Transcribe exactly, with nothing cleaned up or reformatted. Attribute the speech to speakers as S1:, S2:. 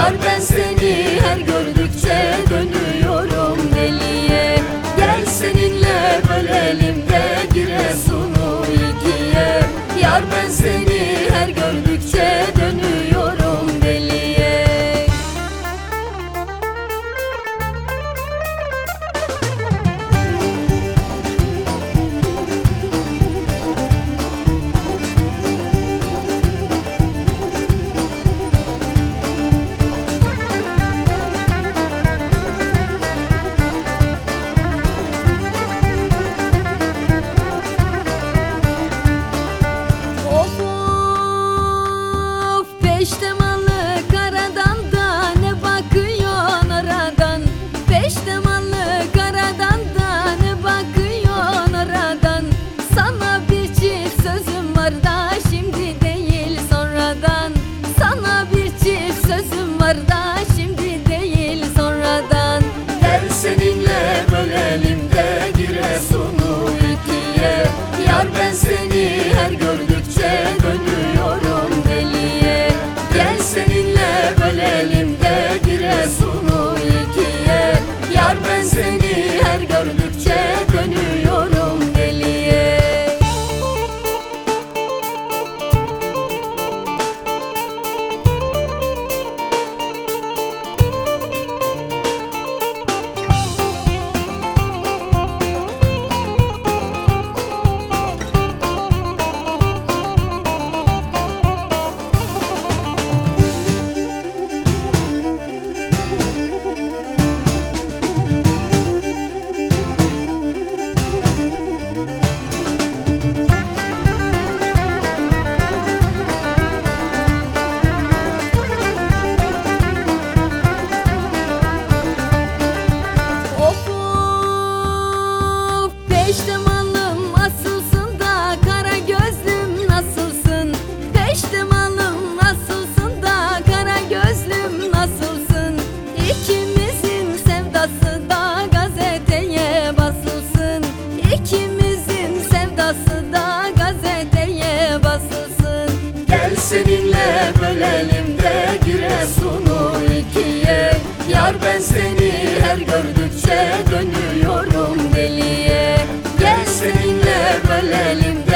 S1: Yar ben seni her gördükçe dönüyorum deliye. Gel seninle bölelim de Giresun'u ikiye. Yar ben seni her gördükçe dönüyorum deliye.
S2: Peştemallı karadan da ne bakıyorsun oradan? Peştemallı karadan da ne bakıyorsun oradan? Sana bir çift sözüm var da şimdi değil sonradan. Sana bir çift sözüm var da şimdi değil sonradan.
S1: Gel seninle bölelim de Giresun'u ikiye. Yar ben seni her gördükçe dönüyorum deliye. Gel seninle bölelim de Giresun'u ikiye. Yar ben seni her gördükçe dönüyorum deliye.
S2: Peştemalım asılsın da kara gözlüm nasılsın? Peştemalım nasılsın da kara gözlüm nasılsın? İkimizin sevdası da gazeteye basılsın. İkimizin sevdası da gazeteye basılsın.
S1: Gel seninle bölelim de Giresun'u ikiye. Yar ben seni her gördükçe dönüyorum deliye. Gel seninle bölelim de